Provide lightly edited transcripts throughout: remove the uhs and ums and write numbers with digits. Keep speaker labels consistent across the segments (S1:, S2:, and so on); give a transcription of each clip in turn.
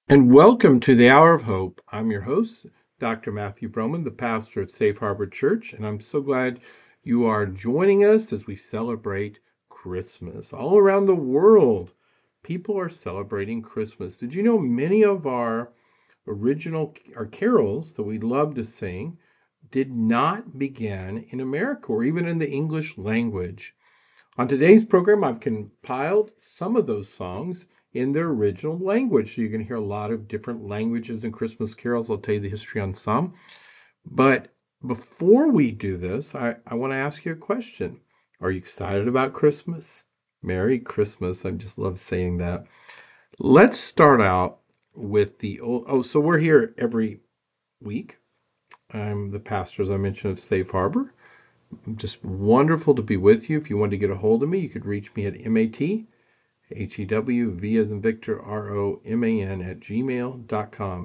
S1: And welcome to the Hour of Hope. I'm your host, Dr. Matthew Broman, the pastor at Safe Harbor Church, and I'm so glad you are joining us as we celebrate Christmas. All around the world, people are celebrating Christmas. Did you know many of our carols that we love to sing did not begin in America or even in the English language? On today's program, I've compiled some of those songs in their original language. So you can hear a lot of different languages in Christmas carols. I'll tell you the history on some. But before we do this, I want to ask you a question. Are you excited about Christmas? Merry Christmas. I just love saying that. Let's start out with so we're here every week. I'm the pastor, as I mentioned, of Safe Harbor. Just wonderful to be with you. If you want to get a hold of me, you could reach me at MATHEWV as in Victor ROMAN at gmail.com.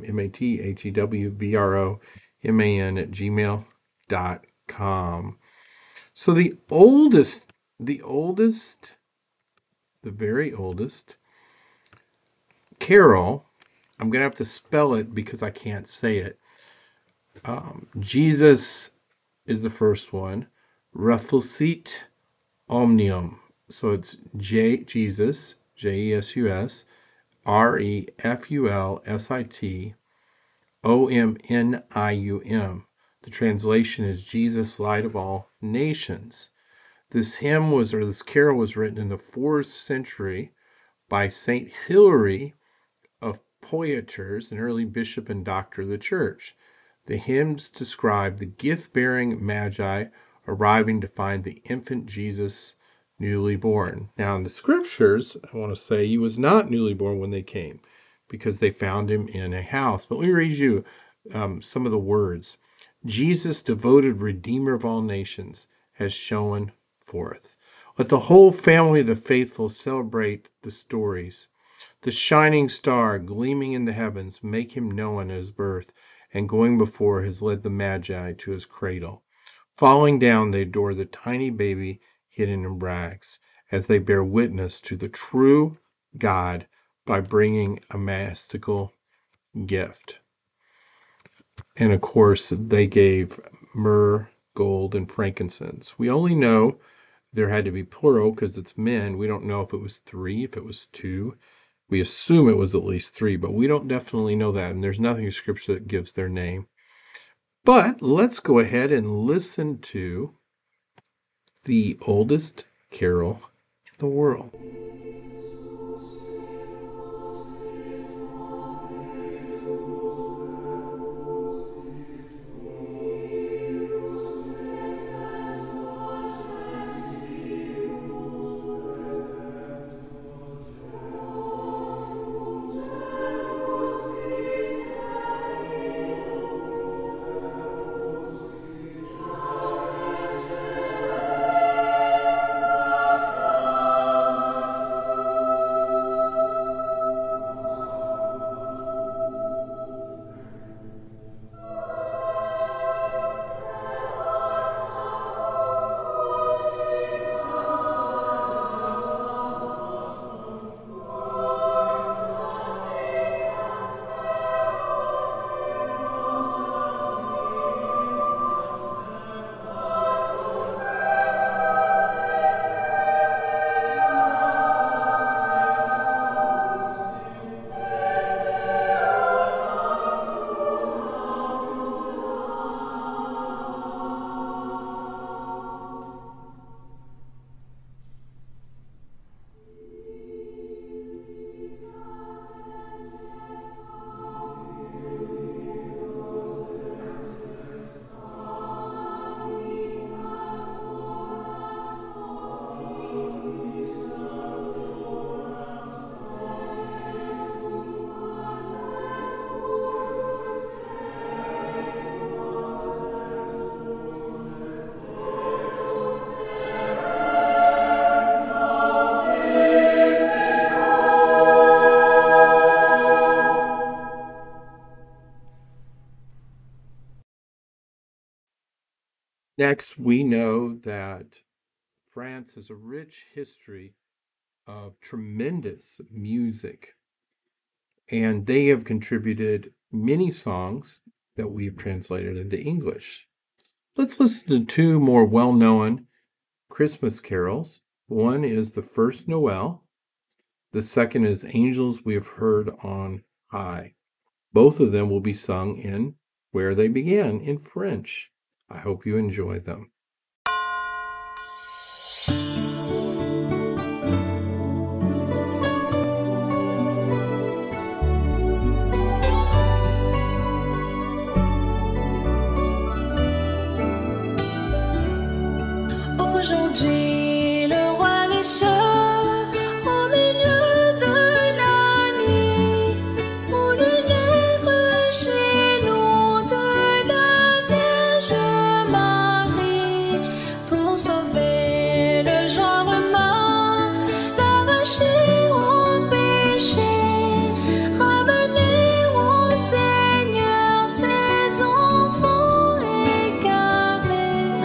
S1: MATHEWVROMAN at gmail.com. So the very oldest carol, I'm going to have to spell it because I can't say it. Jesus is the first one. Refulsit Omnium. So it's Jesus, Jesus, Refulsit Omnium. The translation is Jesus, Light of All Nations. This carol was written in the 4th century by Saint Hilary of Poitiers, an early bishop and doctor of the church. The hymns describe the gift-bearing magi arriving to find the infant Jesus newly born. Now, in the scriptures, I want to say he was not newly born when they came because they found him in a house. But let me read you some of the words. Jesus, devoted Redeemer of all nations, has shone forth. Let the whole family of the faithful celebrate the stories. The shining star gleaming in the heavens, make him known at his birth, and going before has led the Magi to his cradle. Falling down, they adore the tiny baby hidden in rags, as they bear witness to the true God by bringing a mystical gift. And of course, they gave myrrh, gold, and frankincense. We only know there had to be plural because it's men. We don't know if it was 3, if it was 2. We assume it was at least 3, but we don't definitely know that. And there's nothing in Scripture that gives their name. But let's go ahead and listen to the oldest carol in the world. Next, we know that France has a rich history of tremendous music. and they have contributed many songs that we've translated into English. Let's listen to two more well-known Christmas carols. One is The First Noel. The second is Angels We Have Heard on High. Both of them will be sung in Where They Began in French. I hope you enjoy them.
S2: Aujourd'hui, le roi des cieux, au milieu de la nuit, voulut naître chez nous de la Vierge Marie, pour sauver le genre humain, l'arracher au péché, ramener au Seigneur ses enfants égarés.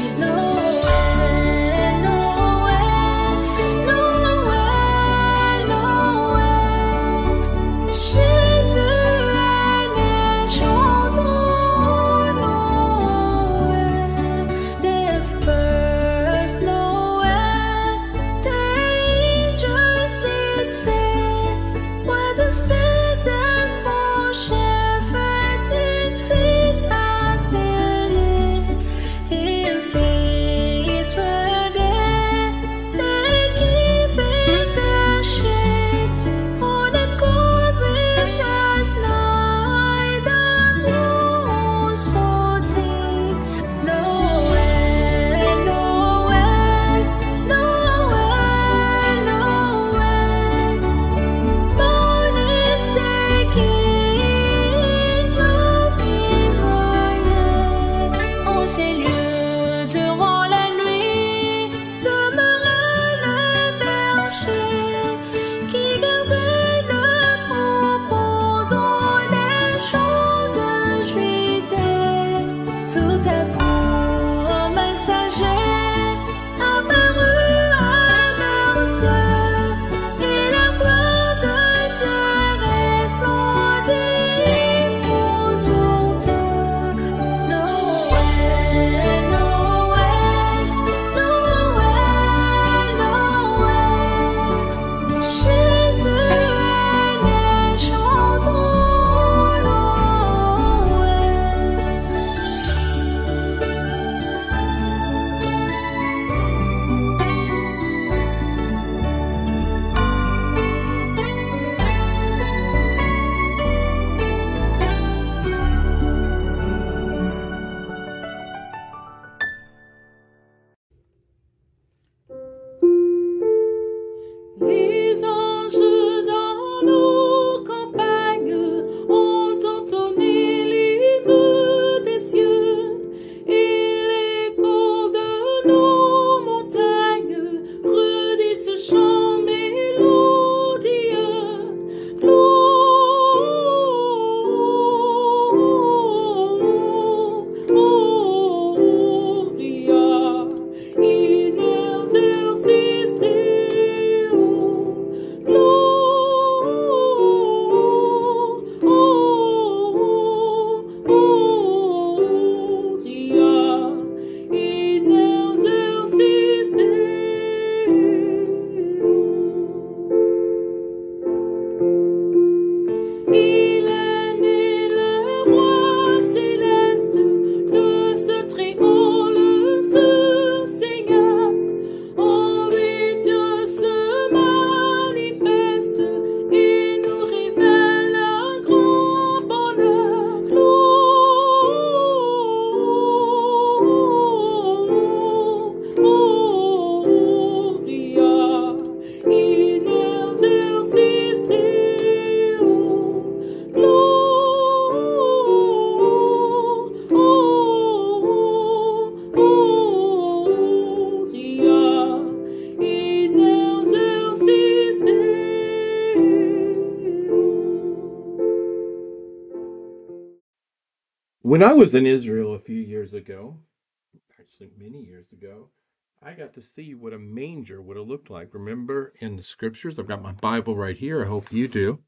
S1: When I was in Israel a few years ago, actually many years ago, I got to see what a manger would have looked like. Remember in the scriptures, I've got my Bible right here. I hope you do.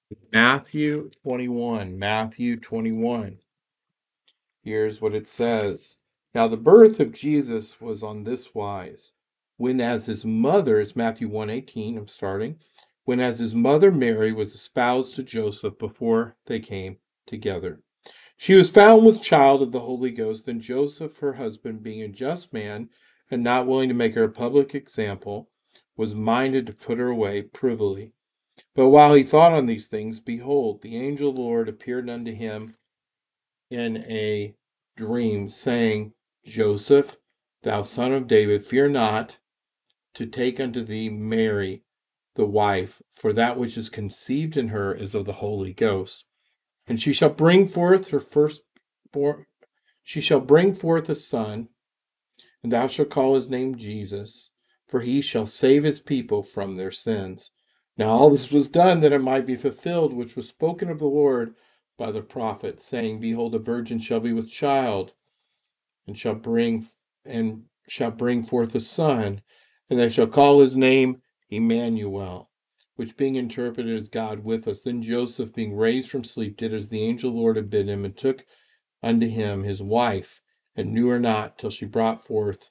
S1: Matthew 21. Matthew 21. Here's what it says. Now the birth of Jesus was on this wise. When as his mother, it's Matthew 1:18, I'm starting. When as his mother Mary was espoused to Joseph before they came together. She was found with child of the Holy Ghost, and Joseph, her husband, being a just man and not willing to make her a public example, was minded to put her away privily. But while he thought on these things, behold, the angel of the Lord appeared unto him in a dream, saying, Joseph, thou son of David, fear not to take unto thee Mary, the wife, for that which is conceived in her is of the Holy Ghost. And she shall bring forth her firstborn, she shall bring forth a son, and thou shalt call his name Jesus, for he shall save his people from their sins. Now all this was done that it might be fulfilled, which was spoken of the Lord by the prophet, saying, Behold, a virgin shall be with child, and shall bring forth a son, and they shall call his name Emmanuel, which being interpreted as God with us. Then Joseph, being raised from sleep, did as the angel of the Lord had bidden him, and took unto him his wife, and knew her not till she brought forth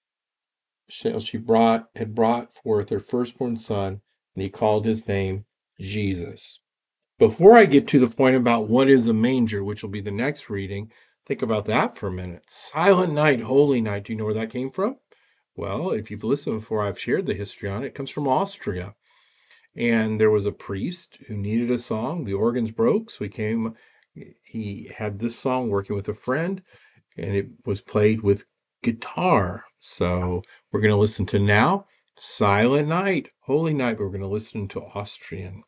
S1: her firstborn son, and he called his name Jesus. Before I get to the point about what is a manger, which will be the next reading, think about that for a minute. Silent Night, Holy Night. Do you know where that came from? Well, if you've listened before, I've shared the history on it. It comes from Austria. And there was a priest who needed a song. The organs broke, so he had this song working with a friend, and it was played with guitar. So we're going to listen to now Silent Night, Holy Night, but we're going to listen to Austrian.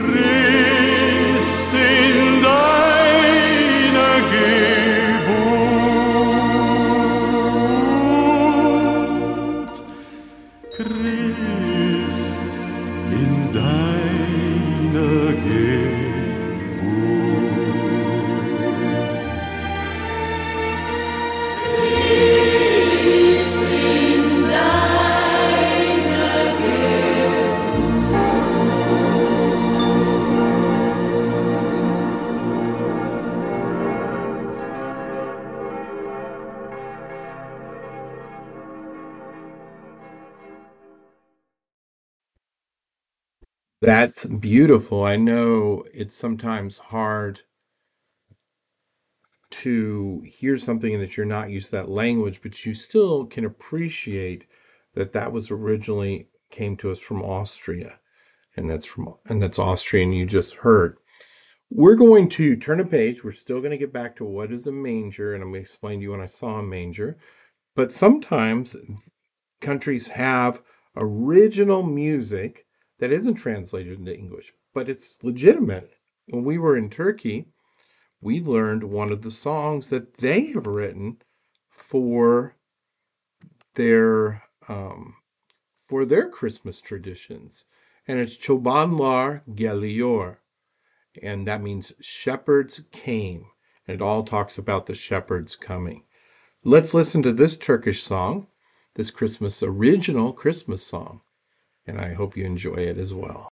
S3: Christ in deiner Geburt, Christ in deiner Geburt.
S2: Christ in deiner
S1: That's beautiful. I know it's sometimes hard to hear something that you're not used to that language, but you still can appreciate that that was originally came to us from Austria, and that's Austrian you just heard. We're going to turn a page. We're still going to get back to what is a manger, and I'm going to explain to you when I saw a manger. But sometimes countries have original music that isn't translated into English, but it's legitimate. When we were in Turkey, we learned one of the songs that they have written for their Christmas traditions, and it's Çobanlar Geliyor, and that means shepherds came, and it all talks about the shepherds coming. Let's listen to this Turkish song, this original Christmas song, and I hope you enjoy it as well.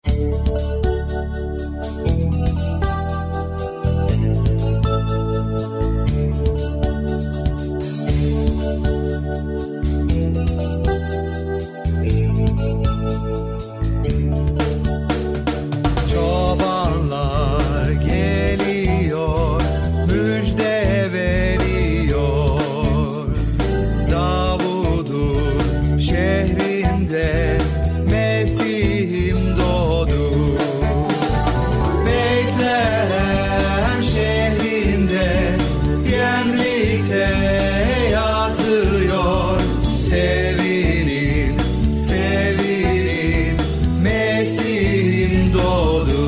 S3: Çobanlar geliyor, müjde veriyor. Davud'un şehrinde Mesih'im doğdu. Beytlehem şehrinde yemlikte yatıyor. Sevinin, sevinin, Mesih'im doğdu.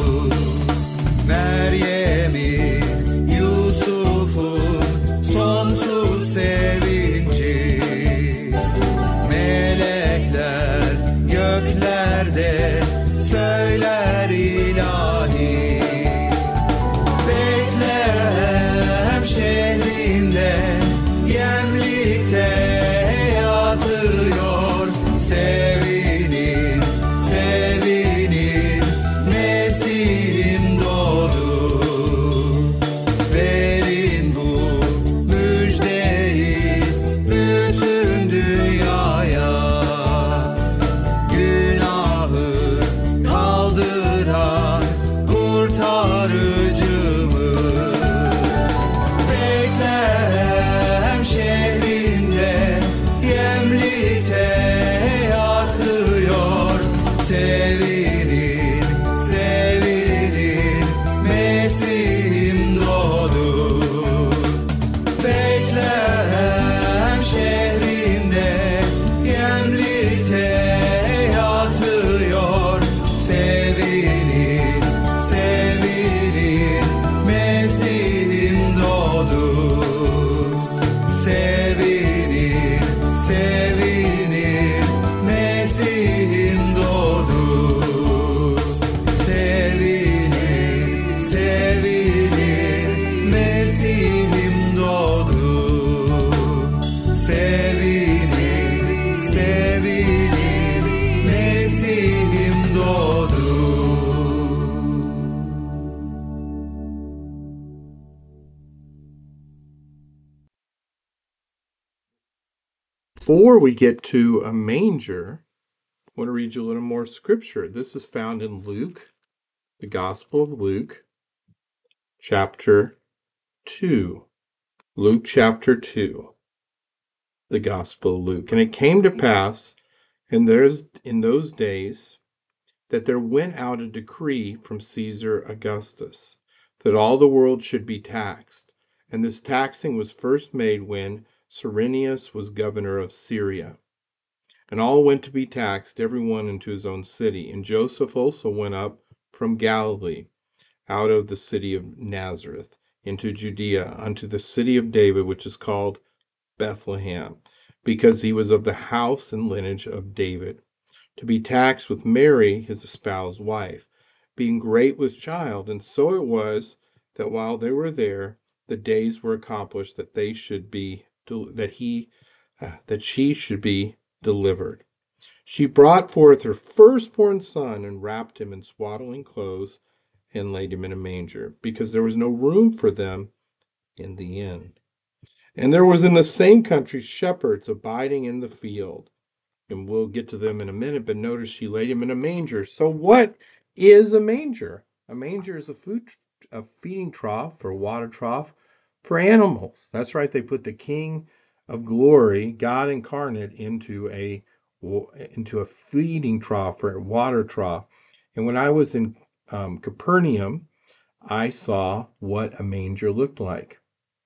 S3: Meryem'in, Yusuf'un sonsuz sevinci. Melekler göklerde söyler ilahi. Beytlehem şehrinde yemlikte yatıyor. Sevinin, sevinin, Mesih'im doğdu. Verin bu müjdeyi bütün dünyaya. Günahı kaldıran kurtarıcımız. Beytlehem şehrinde yemlikte yatıyor. Sevinin, sevinin, Mesih'im doğdu. Beytlehem şehrinde yemlikte yatıyor. Sevinin, sevinin, Mesih'im doğdu. Sevinin, sevinin, Mesih'im doğdu. Sevinin, sevinin, Mesih'im doğdu. Sevinin, sevinin, Mesih'im doğdu.
S1: Before we get to a manger, I want to read you a little more scripture. This is found in Luke, the Gospel of Luke, chapter 2. Luke chapter 2, the Gospel of Luke. And it came to pass in those days that there went out a decree from Caesar Augustus that all the world should be taxed. And this taxing was first made when Cyrenius was governor of Syria. And all went to be taxed, every one into his own city. And Joseph also went up from Galilee, out of the city of Nazareth, into Judea, unto the city of David, which is called Bethlehem, because he was of the house and lineage of David, to be taxed with Mary, his espoused wife, being great with child. And so it was that while they were there, the days were accomplished that they should be that she should be delivered. She brought forth her firstborn son and wrapped him in swaddling clothes and laid him in a manger, because there was no room for them in the inn. And there was in the same country shepherds abiding in the field. And we'll get to them in a minute, but notice she laid him in a manger. So what is a manger? A manger is a feeding trough or water trough for animals. That's right, they put the King of Glory, God incarnate, into a feeding trough or a water trough. And when I was in Capernaum, I saw what a manger looked like.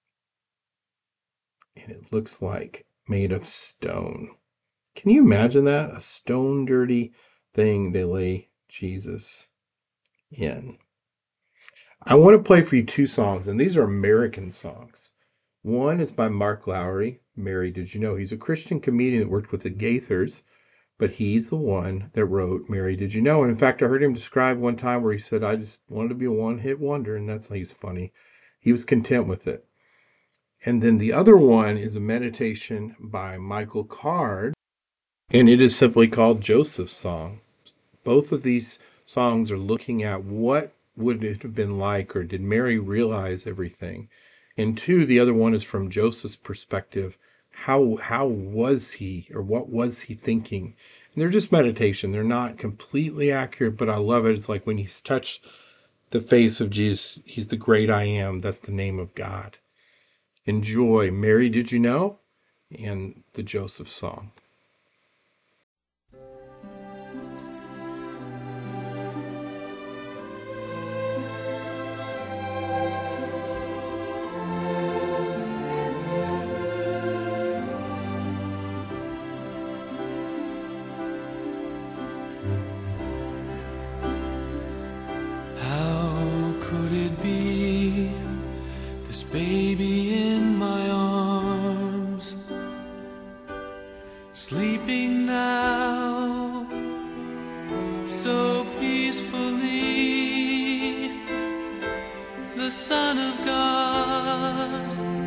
S1: And it looks like made of stone. Can you imagine that? A stone dirty thing they lay Jesus in. I want to play for you two songs, and these are American songs. One is by Mark Lowry, Mary Did You Know? He's a Christian comedian that worked with the Gaithers, but he's the one that wrote Mary Did You Know? And in fact, I heard him describe one time where he said, I just wanted to be a one-hit wonder, and that's how he's funny. He was content with it. And then the other one is a meditation by Michael Card, and it is simply called Joseph's Song. Both of these songs are looking at what would it have been like, or did Mary realize everything? And two, the other one is from Joseph's perspective. How was he, or what was he thinking? And they're just meditation. They're not completely accurate, but I love it. It's like when he's touched the face of Jesus, he's the great I am. That's the name of God. Enjoy Mary Did You Know? And the Joseph Song.
S3: How could it be, this baby in my arms, sleeping now so peacefully, the Son of God,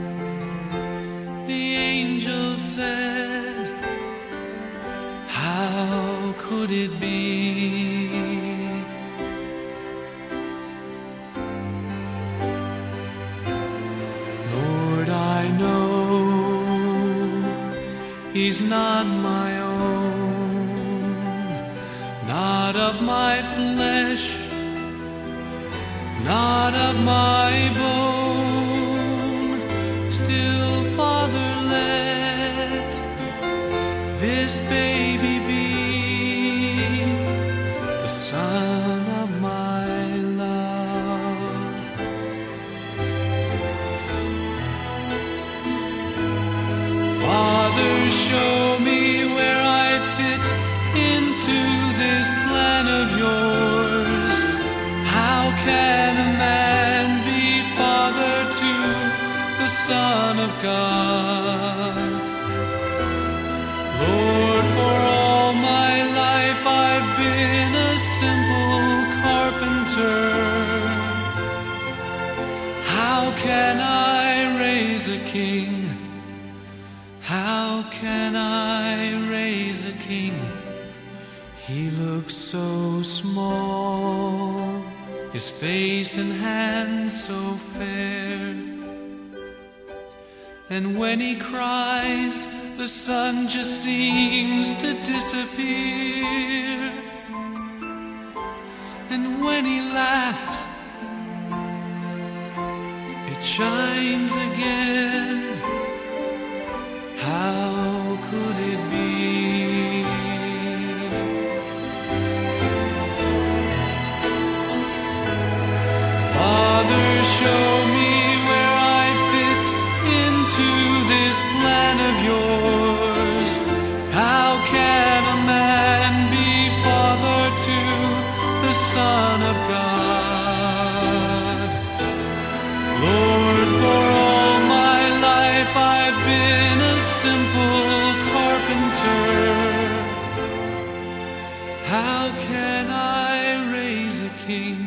S3: the angel said, how could it be? Lord, I know he's not my own, not of my flesh, not of my bone. Still, Father, let this baby be the son of my love. Father, show me where I fit into this plan of yours. How can a man be father to the Son of God? Lord, for all my life I've been a simple carpenter. How can I raise a king? How can I raise a king? He looks so small, his face and hands so fair. And when he cries, the sun just seems to disappear. And when he laughs, it shines again. How could it be? Father, show me where I fit into this plan of yours. How can a man be father to the Son of God? simple carpenter. How can I raise a king?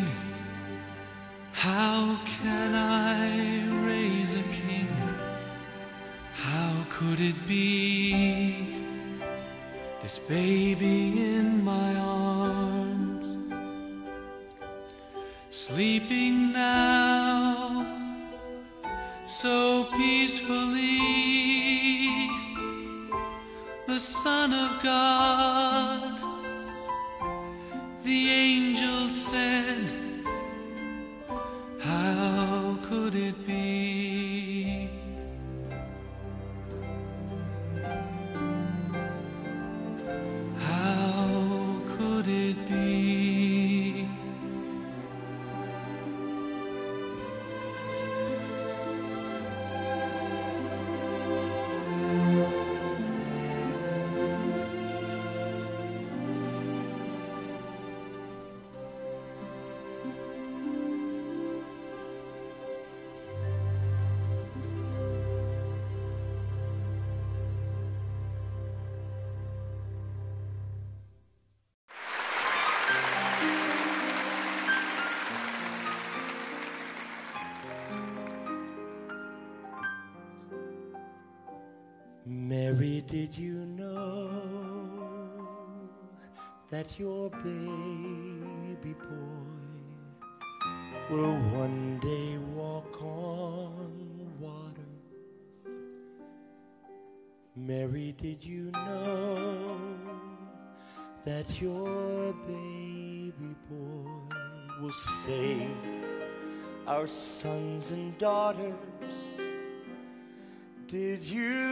S3: How can I raise a king? How could it be? This baby in my arms, sleeping now so peacefully, the Son of God. The angel said, how could it be? How could it be?
S4: Mary, did you know that your baby boy will one day walk on water? Mary, did you know that your baby boy will save our sons and daughters? Did you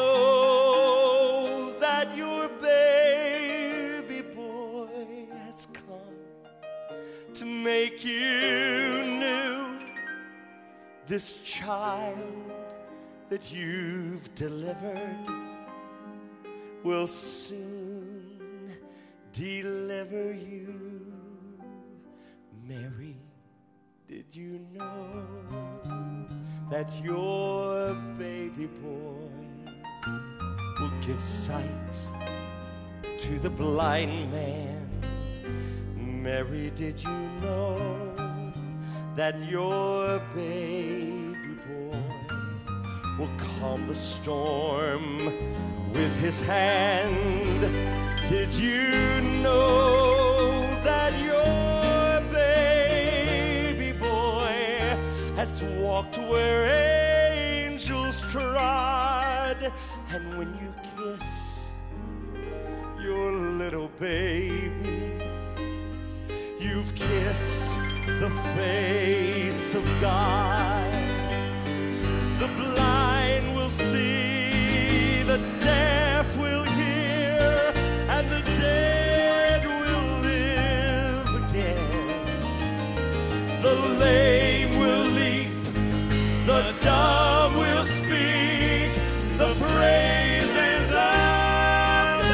S4: know that your baby boy has come to make you new? This child that you've delivered will soon deliver you. Mary, did you know that your baby boy will give sight to the blind man? Mary, did you know that your baby boy will calm the storm with his hand? Did you know that your baby boy has walked where angels trod? And when you kiss your little baby, you've kissed the face of God. The blind will see, the deaf will hear, and the dead will live again. The lame will leap, the dumb will speak, the praises of the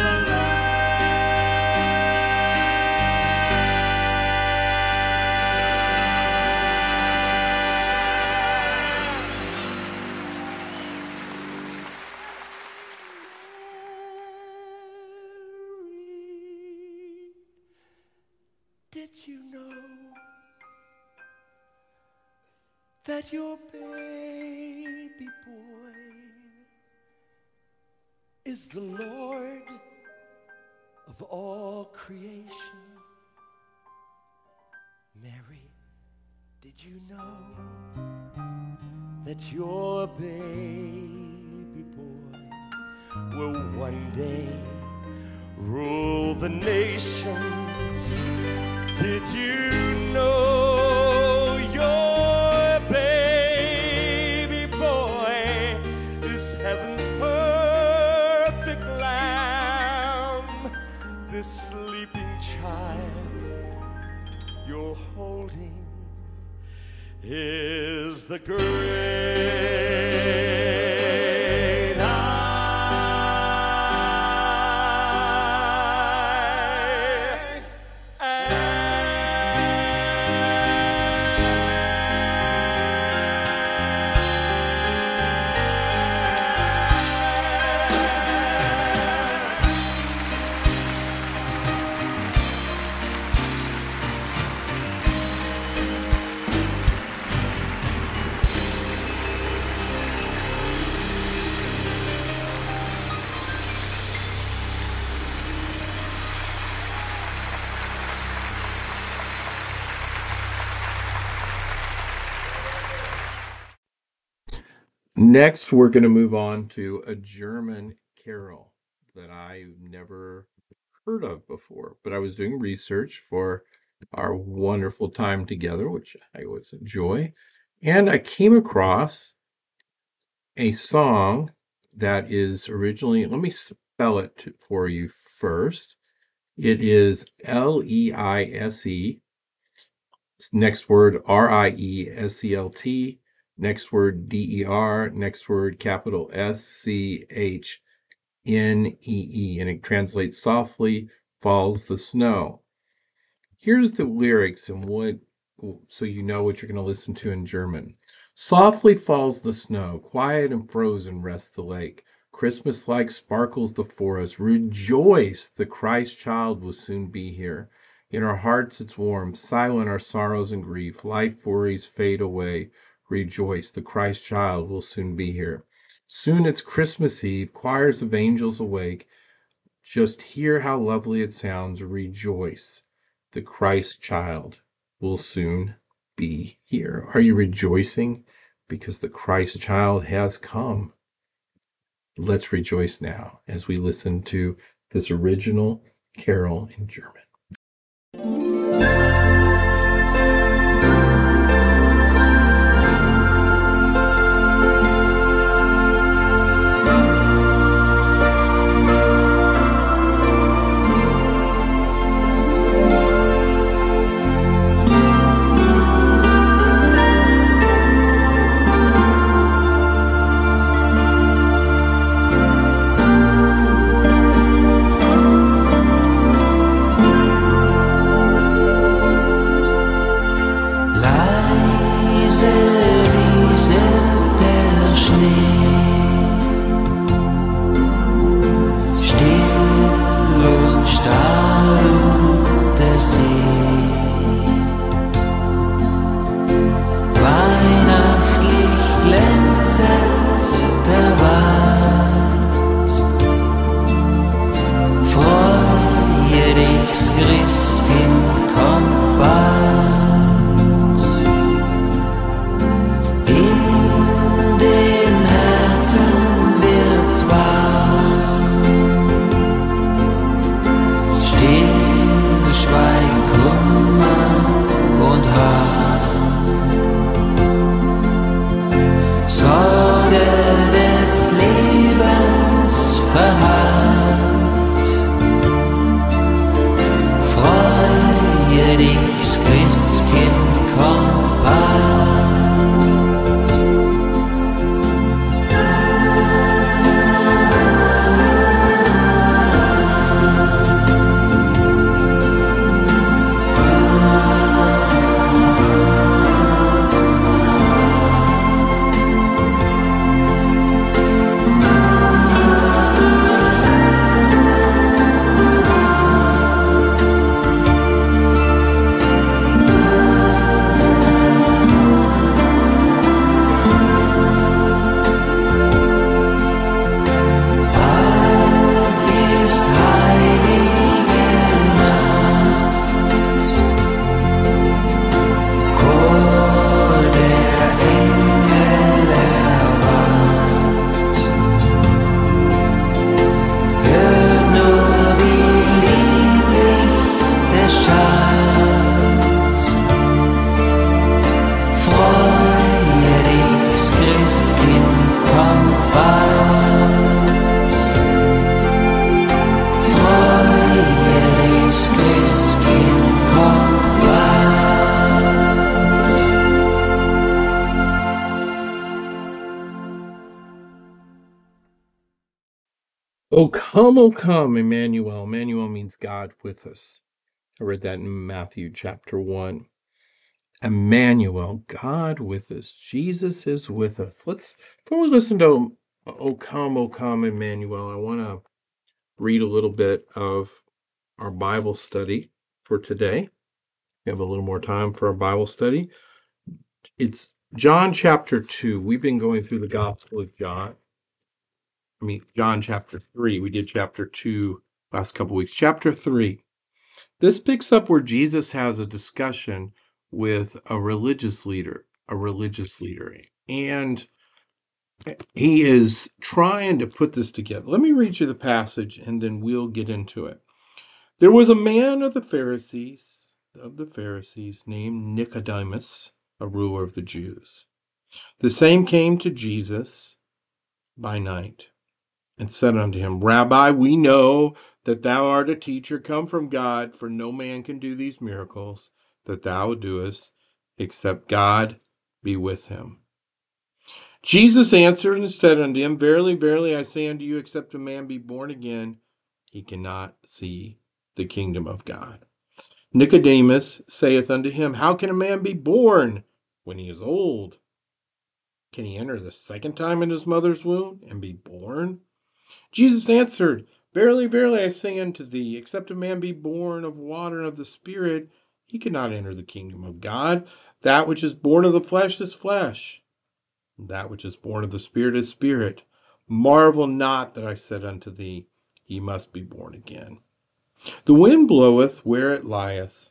S4: Did you know that your baby boy is the Lord of all creation? Mary, did you know that your baby boy will one day rule the nations? Did you know your baby boy is heaven's perfect lamb? This sleeping child you're holding is the great
S1: Next, we're going to move on to a German carol that I've never heard of before, but I was doing research for our wonderful time together, which I always enjoy, and I came across a song that is originally, let me spell it for you first. It is Leise, next word Riescelt, next word DER, next word capital SCHNEE, and it translates softly falls the snow. Here's the lyrics and what, so you know what you're going to listen to in German. Softly falls the snow, quiet and frozen rests the lake. Christmas-like sparkles the forest. Rejoice, the Christ child will soon be here. In our hearts it's warm, silent our sorrows and grief. Life worries fade away. Rejoice, the Christ child will soon be here. Soon it's Christmas Eve, choirs of angels awake. Just hear how lovely it sounds. Rejoice, the Christ child will soon be here. Are you rejoicing because the Christ child has come? Let's rejoice now as we listen to this original carol in German. O come, Emmanuel. Emmanuel means God with us. I read that in Matthew chapter 1. Emmanuel, God with us. Jesus is with us. Before we listen to O come, Emmanuel, I want to read a little bit of our Bible study for today. We have a little more time for our Bible study. It's John chapter 2. We've been going through the Gospel of John. John chapter 3. We did chapter 2 last couple weeks. Chapter 3. This picks up where Jesus has a discussion with a religious leader. And He is trying to put this together. Let me read you the passage and then we'll get into it. There was a man of the Pharisees named Nicodemus, a ruler of the Jews. The same came to Jesus by night and said unto him, Rabbi, we know that thou art a teacher come from God, for no man can do these miracles that thou doest, except God be with him. Jesus answered and said unto him, Verily, verily, I say unto you, except a man be born again, he cannot see the kingdom of God. Nicodemus saith unto him, How can a man be born when he is old? Can he enter the second time in his mother's womb and be born? Jesus answered, Verily, verily, I say unto thee, except a man be born of water and of the Spirit, he cannot enter the kingdom of God. That which is born of the flesh is flesh, and that which is born of the Spirit is spirit. Marvel not that I said unto thee, Ye must be born again. The wind bloweth where it lieth,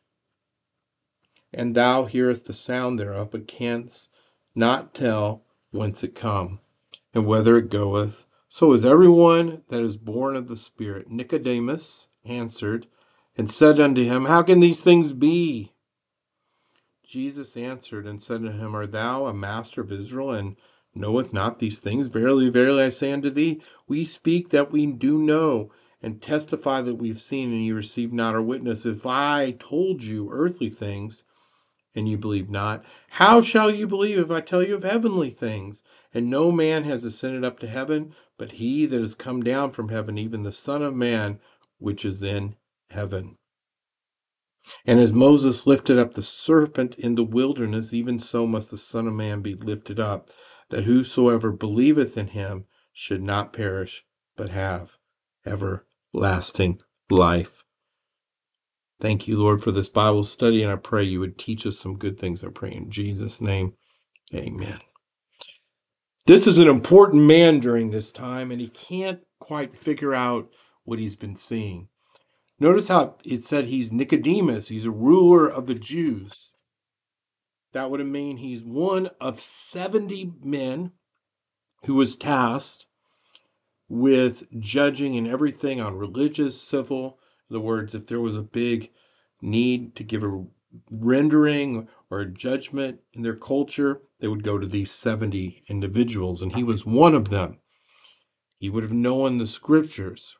S1: and thou hearest the sound thereof, but canst not tell whence it come, and whither it goeth. So is everyone that is born of the Spirit. Nicodemus answered and said unto him, How can these things be? Jesus answered and said unto him, Art thou a master of Israel, and knoweth not these things? Verily, verily, I say unto thee, we speak that we do know, and testify that we have seen, and ye receive not our witness. If I told you earthly things, and you believe not, how shall you believe if I tell you of heavenly things? And no man has ascended up to heaven, but he that is come down from heaven, even the Son of Man, which is in heaven. And as Moses lifted up the serpent in the wilderness, even so must the Son of Man be lifted up, that whosoever believeth in him should not perish, but have everlasting life. Thank you, Lord, for this Bible study, and I pray you would teach us some good things. I pray in Jesus' name, amen. This is an important man during this time, and he can't quite figure out what he's been seeing. Notice how it said he's Nicodemus. He's a ruler of the Jews. That would mean he's one of 70 men who was tasked with judging and everything on religious, civil. In other words, if there was a big need to give a rendering or a judgment in their culture, they would go to these 70 individuals, and he was one of them. He would have known the scriptures.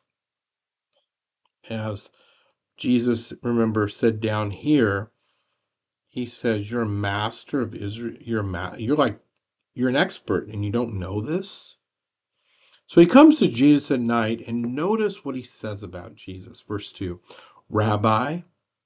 S1: As Jesus, remember, said down here, he says, you're a master of Israel. You're an expert and you don't know this? So he comes to Jesus at night, and notice what he says about Jesus. Verse 2, Rabbi.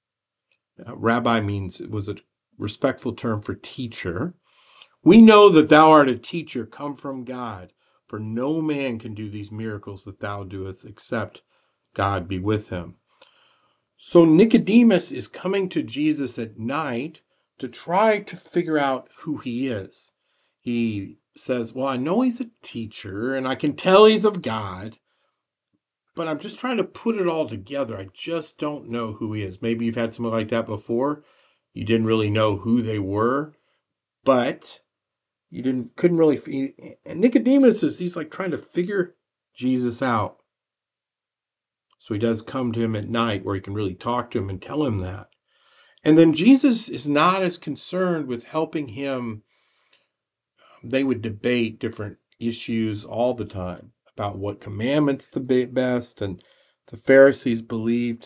S1: Rabbi was a respectful term for teacher. We know that thou art a teacher come from God, for no man can do these miracles that thou doest except God be with him. So Nicodemus is coming to Jesus at night to try to figure out who he is. He says, well, I know he's a teacher and I can tell he's of God, but I'm just trying to put it all together. I just don't know who he is. Maybe you've had something like that before. You didn't really know who they were, but you couldn't really. And Nicodemus he's like trying to figure Jesus out. So he does come to him at night where he can really talk to him and tell him that. And then Jesus is not as concerned with helping him. They would debate different issues all the time about what commandments to be best. And the Pharisees believed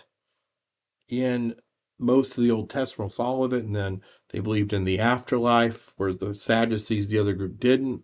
S1: in most of the Old Testament, all of it. And then they believed in the afterlife, where the Sadducees, the other group, didn't.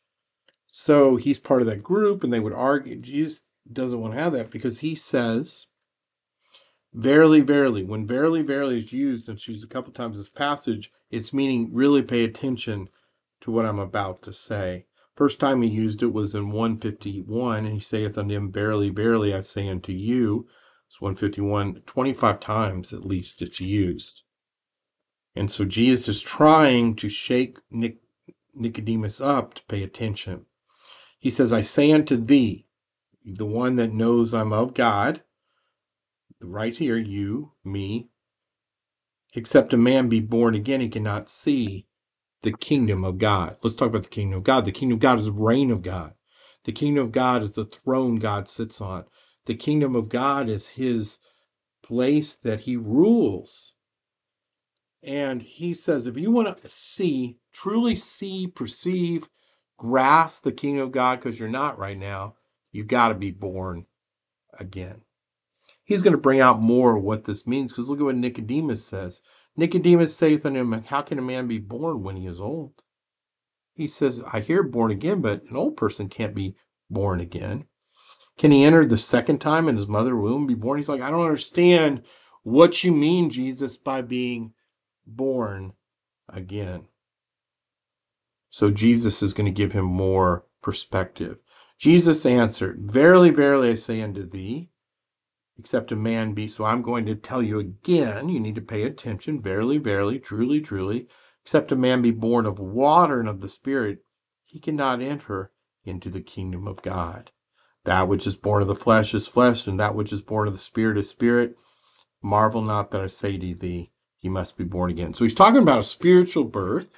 S1: So he's part of that group, and they would argue. Jesus doesn't want to have that because he says, verily, verily. When verily, verily is used, and it's used a couple times in this passage, it's meaning really pay attention to what I'm about to say. First time he used it was in 151, and he saith unto him, Verily, verily, I say unto you. It's 151, 25 times at least it's used. And so Jesus is trying to shake Nicodemus up to pay attention. He says, I say unto thee, the one that knows I'm of God, right here, you, me, except a man be born again, he cannot see the kingdom of God. Let's talk about the kingdom of God. The kingdom of God is the reign of God. The kingdom of God is the throne God sits on. The kingdom of God is his place that he rules. And he says, if you want to see, truly see, perceive, grasp the kingdom of God, because you're not right now, you've got to be born again. He's going to bring out more of what this means, because look at what Nicodemus says. Nicodemus saith unto him, how can a man be born when he is old? He says, I hear born again, but an old person can't be born again. Can he enter the second time in his mother's womb and be born? He's like, I don't understand what you mean, Jesus, by being born again. So Jesus is going to give him more perspective. Jesus answered, verily, verily, I say unto thee, except a man be. So I'm going to tell you again, you need to pay attention. Verily, verily, truly, truly, except a man be born of water and of the Spirit, he cannot enter into the kingdom of God. That which is born of the flesh is flesh, and that which is born of the Spirit is spirit. Marvel not that I say to thee, he must be born again. So he's talking about a spiritual birth.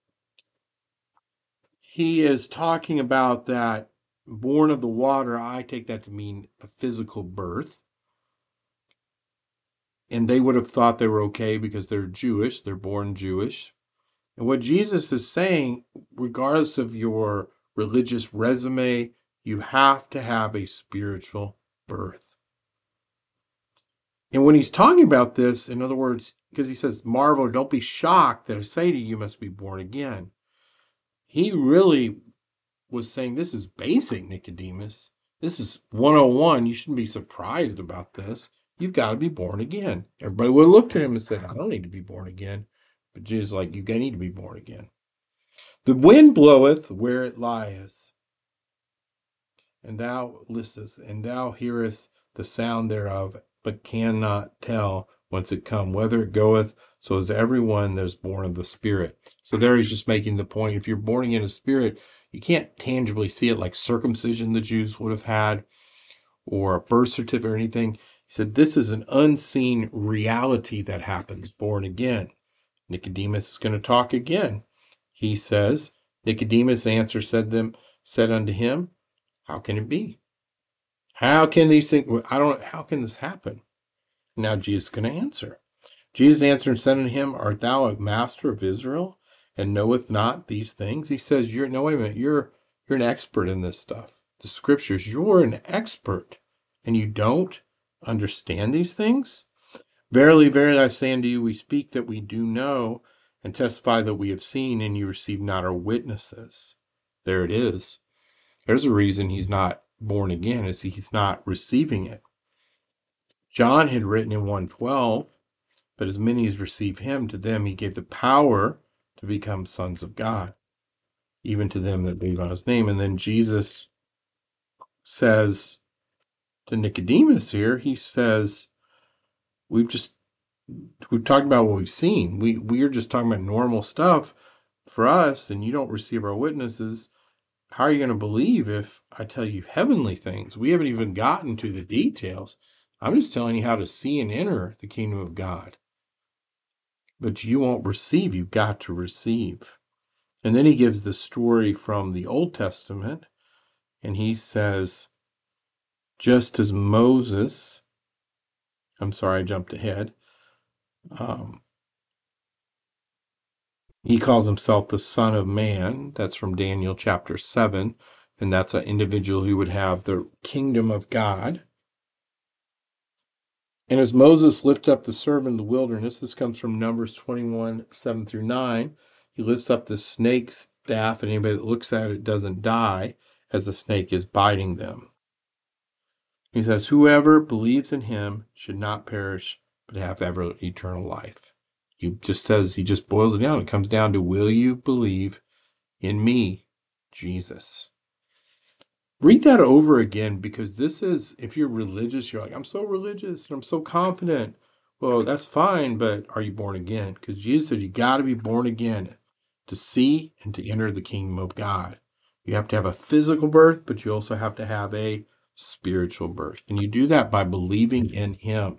S1: He is talking about that born of the water. I take that to mean a physical birth. And they would have thought they were okay because they're Jewish, they're born Jewish. And what Jesus is saying, regardless of your religious resume, you have to have a spiritual birth. And when he's talking about this, in other words, because he says, marvel, don't be shocked that I say to you, you must be born again. He really was saying, this is basic, Nicodemus. This is 101. You shouldn't be surprised about this. You've got to be born again. Everybody would have looked at him and said, I don't need to be born again. But Jesus is like, you need to be born again. The wind bloweth where it lieth, and thou listest, and thou hearest the sound thereof, but cannot tell whence it come, whether it goeth. So is everyone that is born of the Spirit. So there he's just making the point. If you're born again of Spirit, you can't tangibly see it like circumcision the Jews would have had, or a birth certificate or anything. He said this is an unseen reality that happens born again. Nicodemus is going to talk again. He says, Nicodemus answered, said unto him, how can it be? How can these things, how can this happen? Now Jesus is going to answer. Jesus answered and said unto him, art thou a master of Israel, and knoweth not these things? He says, wait a minute, you're an expert in this stuff. The scriptures, you're an expert, and you don't understand these things? Verily, verily, I say unto you, we speak that we do know, and testify that we have seen, and you receive not our witnesses. There it is. There's a reason he's not born again, is he's not receiving it. John had written in 1:12, but as many as receive him, to them he gave the power to become sons of God, even to them that believe on his name. And then Jesus says to Nicodemus here, he says, we've talked about what we've seen. We're just talking about normal stuff for us, and you don't receive our witnesses. How are you going to believe if I tell you heavenly things? We haven't even gotten to the details. I'm just telling you how to see and enter the kingdom of God. But you won't receive. You've got to receive. And then he gives the story from the Old Testament, and he says, just as Moses, I'm sorry, I jumped ahead. He calls himself the Son of Man. That's from Daniel chapter 7. And that's an individual who would have the kingdom of God. And as Moses lifted up the serpent in the wilderness, this comes from Numbers 21, 7 through 9. He lifts up the snake staff, and anybody that looks at it doesn't die as the snake is biting them. He says, whoever believes in him should not perish, but have ever eternal life. He just boils it down. It comes down to, will you believe in me, Jesus? Read that over again, because this is, if you're religious, you're like, I'm so religious and I'm so confident. Well, that's fine, but are you born again? Because Jesus said you got to be born again to see and to enter the kingdom of God. You have to have a physical birth, but you also have to have a spiritual birth. And you do that by believing in him,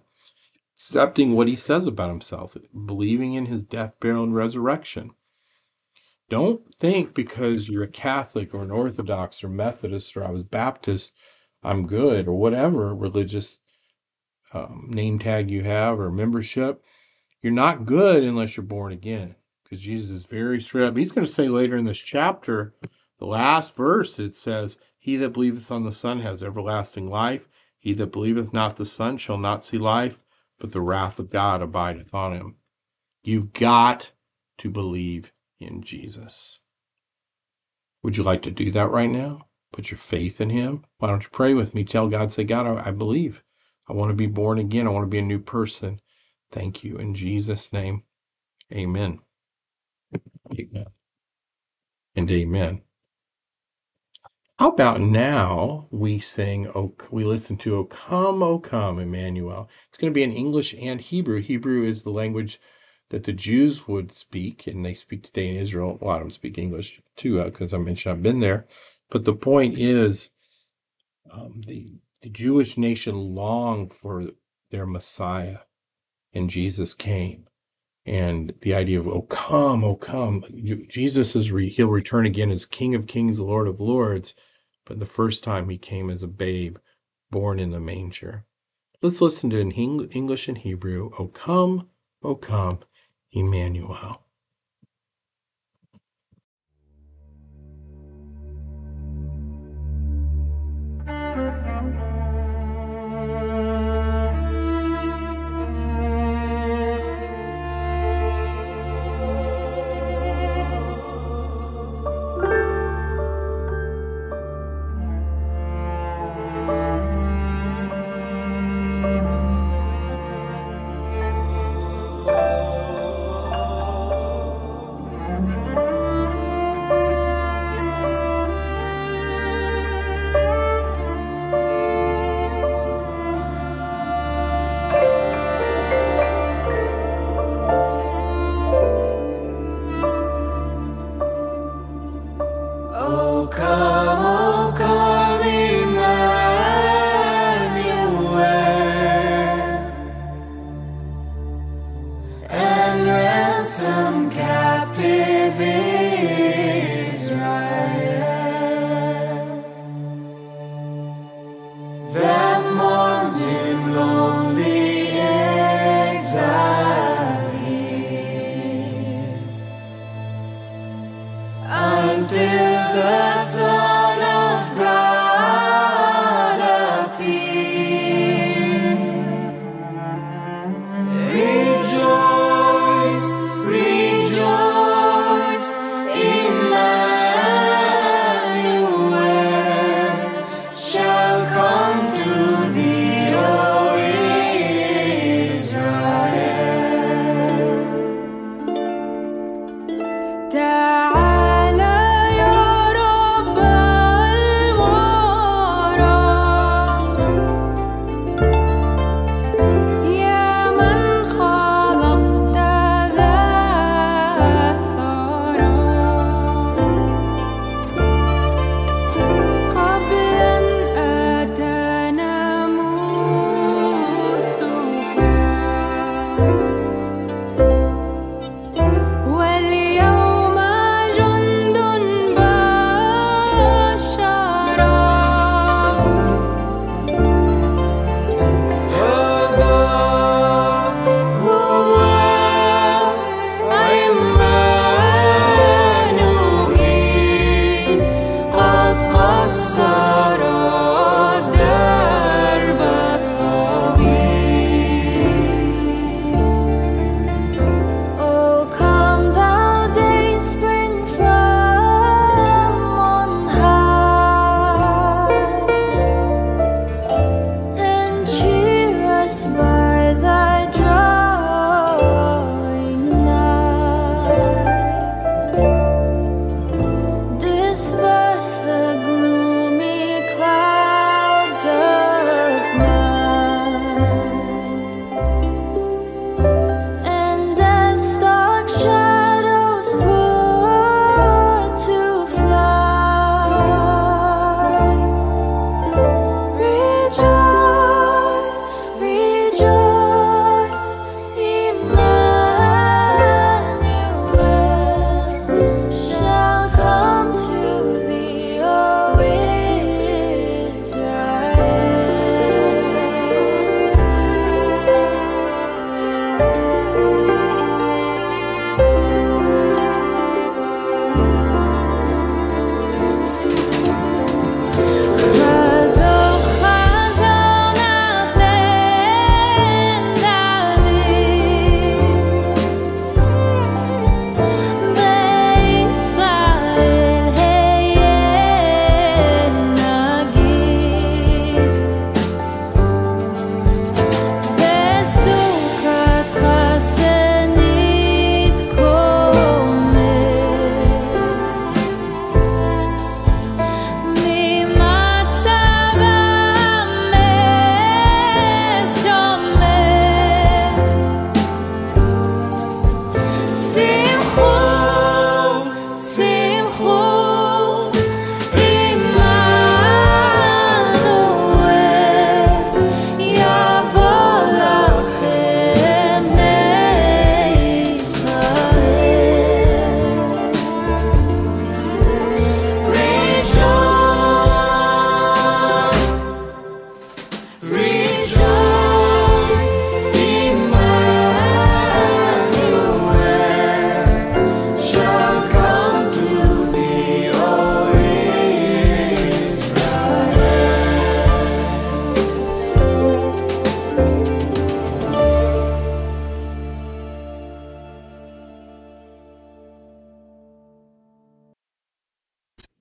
S1: accepting what he says about himself, believing in his death, burial, and resurrection. Don't think because you're a Catholic or an Orthodox or Methodist or I was Baptist, I'm good, or whatever religious name tag you have or membership. You're not good unless you're born again, because Jesus is very straight up. He's going to say later in this chapter, the last verse, it says, "He that believeth on the Son has everlasting life. He that believeth not the Son shall not see life, but the wrath of God abideth on him." You've got to believe in Jesus. Would you like to do that right now? Put your faith in him? Why don't you pray with me? Tell God, say, God, I believe. I want to be born again. I want to be a new person. Thank you. In Jesus' name, amen. Amen. And amen. How about now we sing, we listen to O Come, Emmanuel. It's going to be in English and Hebrew. Hebrew is the language that the Jews would speak, and they speak today in Israel. A lot of them speak English too, because I mentioned I've been there. But the point is, the Jewish nation longed for their Messiah, and Jesus came. And the idea of, oh, come. Jesus he'll return again as King of Kings, Lord of Lords. But the first time he came as a babe, born in the manger. Let's listen to it in English and Hebrew. O come, Emmanuel.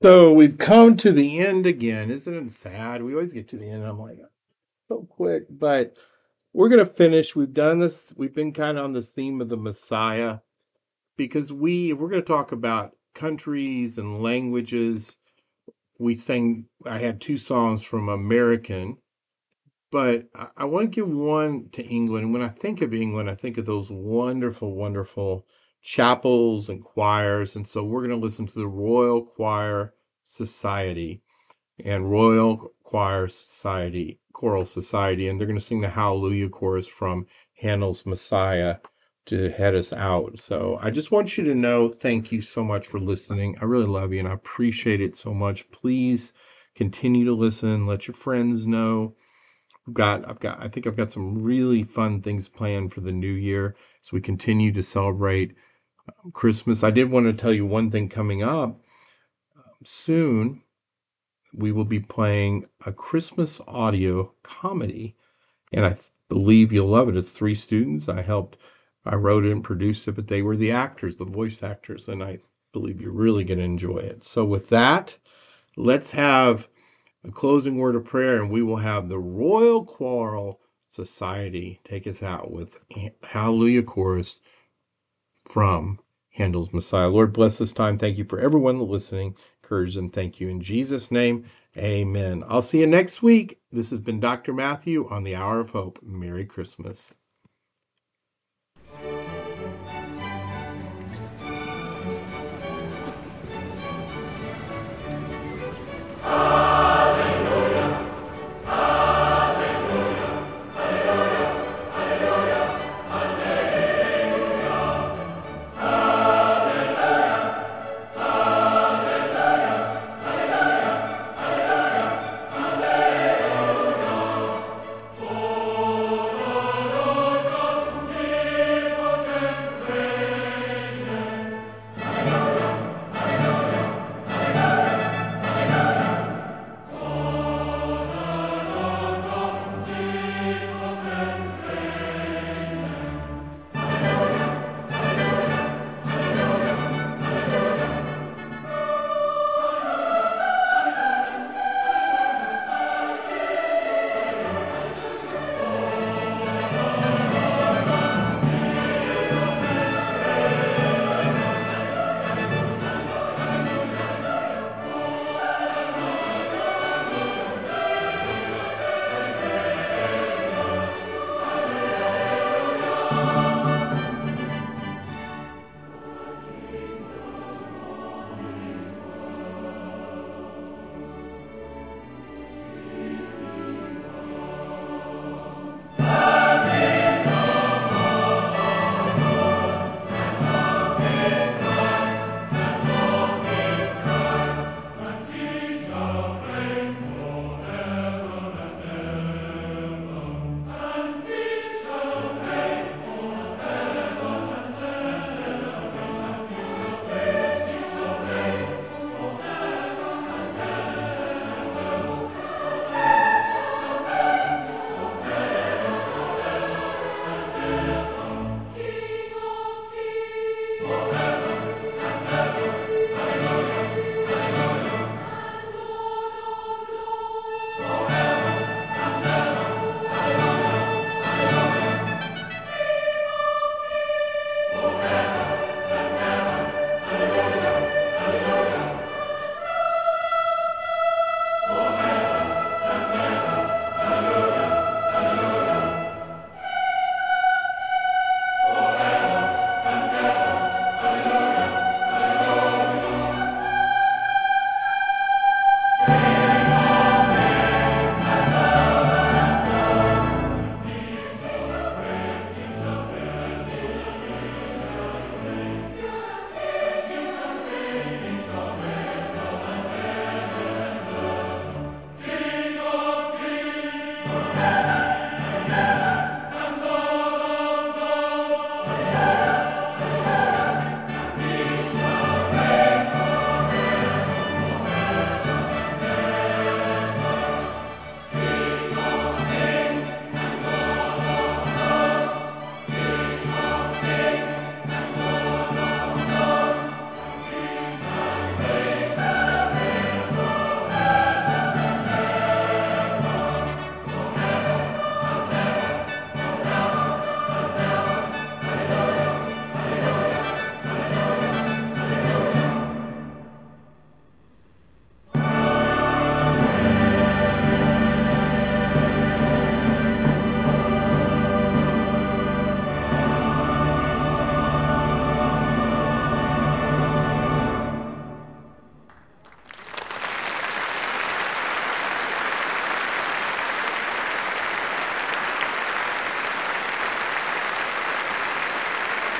S1: So we've come to the end again. Isn't it sad? We always get to the end. And I'm like, so quick, but we're going to finish. We've done this. We've been kind of on this theme of the Messiah because if we're going to talk about countries and languages. I had 2 songs from American, but I want to give one to England. And when I think of England, I think of those wonderful, wonderful chapels and choirs. And so we're going to listen to the Royal Choir Society and Royal Choral Society, and they're going to sing the Hallelujah chorus from Handel's Messiah to head us out. So I just want you to know, thank you so much for listening. I really love you and I appreciate it so much. Please continue to listen. Let your friends know. I think I've got some really fun things planned for the new year as we continue to celebrate Christmas. I did want to tell you one thing coming up soon. We will be playing a Christmas audio comedy, and I believe you'll love it. It's 3 students. I wrote it and produced it, but they were the actors, the voice actors, and I believe you're really going to enjoy it. So with that, let's have a closing word of prayer, and we will have the Royal Choral Society take us out with Hallelujah Chorus from Handel's Messiah. Lord, bless this time. Thank you for everyone listening. Encourage them. Thank you. In Jesus' name, amen. I'll see you next week. This has been Dr. Matthew on the Hour of Hope. Merry Christmas.